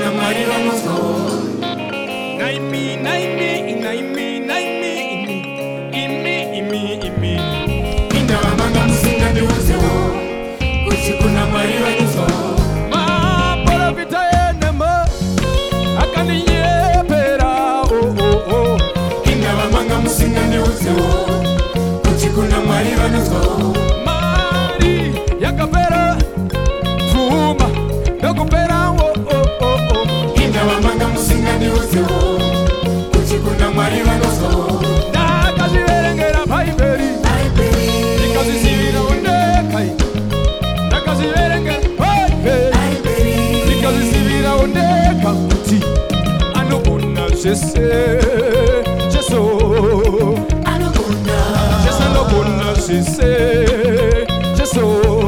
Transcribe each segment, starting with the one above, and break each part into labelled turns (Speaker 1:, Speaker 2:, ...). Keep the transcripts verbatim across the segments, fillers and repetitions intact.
Speaker 1: kuna mwari vanozwa.
Speaker 2: Naimi, naimi, naimi, naimi, imi, imi, imi.
Speaker 1: Inda vamanga musinga ndiuzewo kuti kuna mwari vanozwa.
Speaker 2: Maprofita enema akaninyepera, oh, oh, oh.
Speaker 1: Inda vamanga musinga ndiuzewo kuti kuna mwari vanozwa.
Speaker 2: Mari yakapera pfuma ndokupera, oh, oh, oh, oh.
Speaker 1: Inda vamanga musinga ndiuzewo kuti kuna mwari vanozwa.
Speaker 2: Ndakazviverengera bhaibheri ndikazvisivira ondekai, ndakazviverengera bhaibheri ndikazvisivira ondeka kuti anogona zvese. Jesu Jesu anogona zvese. Jesu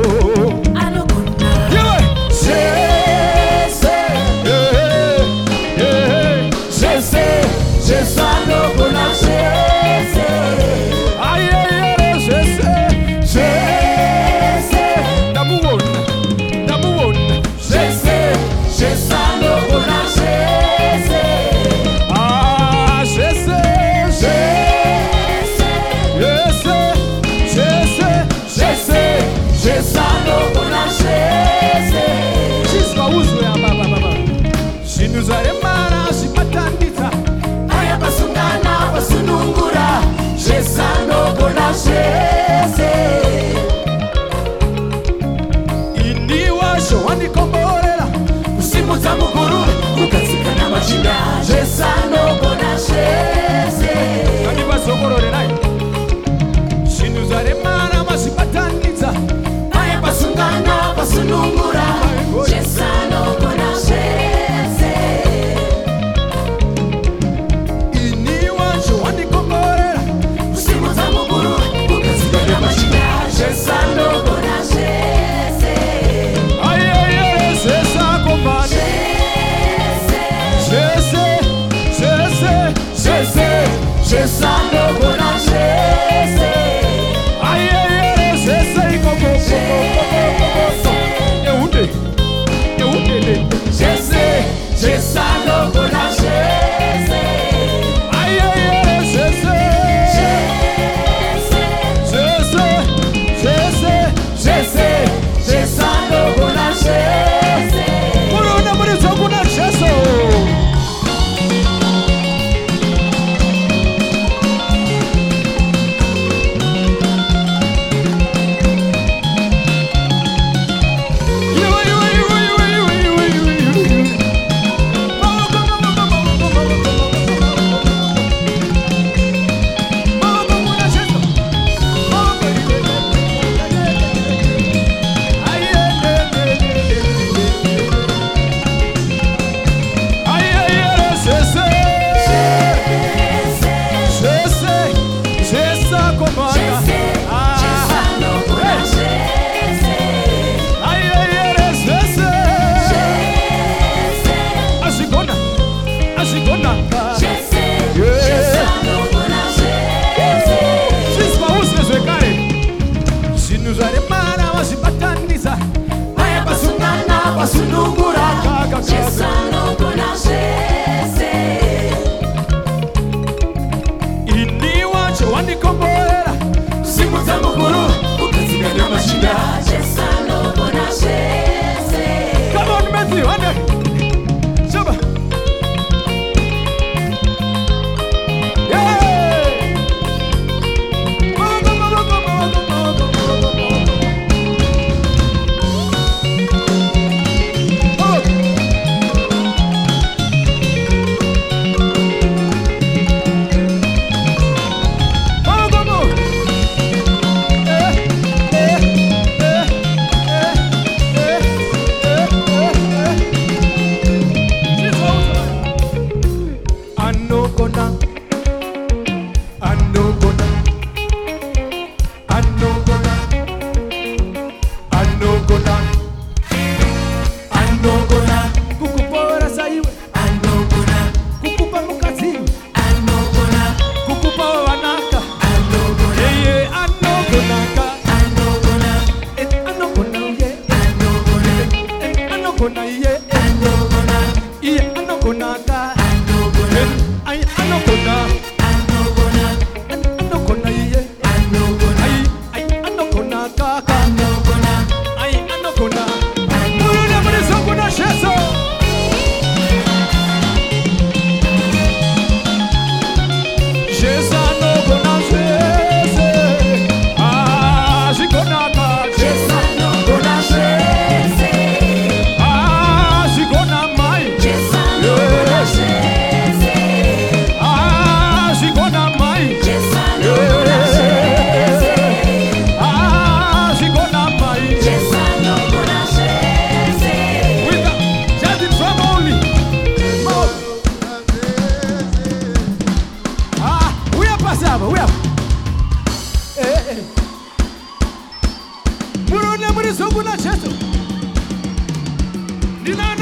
Speaker 2: Yewe! Zvese! Eh, eh, zvese!
Speaker 1: Jesu anogona zvese.
Speaker 2: Ayeyere zvese!
Speaker 1: Zvese.
Speaker 2: Ndamuona, ndamuona.
Speaker 1: Zvese. Jesu anogona zvese.
Speaker 2: Ah, zvese!
Speaker 1: Zvese.
Speaker 2: Zvese! Zvese!
Speaker 1: Zvese. Jesu anogona zvese.
Speaker 2: Chizwa uzwe apa apa apa. Zvinhu zvaremara zvimatanidza.
Speaker 1: Aya pasungana pasunungura. Jesu anogona zvese.
Speaker 2: Ini washo wandikomborera.
Speaker 1: Kusimudza mugurure kugadzikana machinda. Jesu anogona zvese.
Speaker 2: Ngandivazokororerai. Zvinhu zvaremara mazvimatanidza.
Speaker 1: Aya pasungana pasunungura. Jesu anogona zvese.
Speaker 2: Ini washo wandikomborera.
Speaker 1: Kusimudza mugurure kugadzikana machinda. Jesu anogona zvese.
Speaker 2: Ayeyere zvese akomana. Zvese! Zvese!
Speaker 1: Zvese. Jesu anogona zvese.
Speaker 2: Ayeyere zvese ikoko. Ehunde. Ehunde.
Speaker 1: Zvese. Jesu anogona zvese.
Speaker 2: Ayeyere zvese. Zvese! Zvese!
Speaker 1: Zvese. Jesu anogona zvese.
Speaker 2: Munoona muri dzokuna Jesu. Anokonaka.
Speaker 1: Anogona,
Speaker 2: Ay, anokona.
Speaker 1: anogona,
Speaker 2: Anokona ye.
Speaker 1: anogona,
Speaker 2: Ay, ay, anokona kaka.
Speaker 1: anogona,
Speaker 2: Ay, anokona. Murune murisoguna sheso. Shesa anokona shese. Ah, shikonaka.
Speaker 1: Jesa anogona shese,
Speaker 2: Ah, shikona mai.
Speaker 1: Jesa anogona shese,
Speaker 2: Ah, shikona mai.
Speaker 1: Jesa anogona shese,
Speaker 2: Ah, shikona mai.
Speaker 1: Jesa anogona shese.
Speaker 2: With the, just the drum only. Ah, we are passable. We are. Eh, eh. Murune murisoguna cheto. Dinana.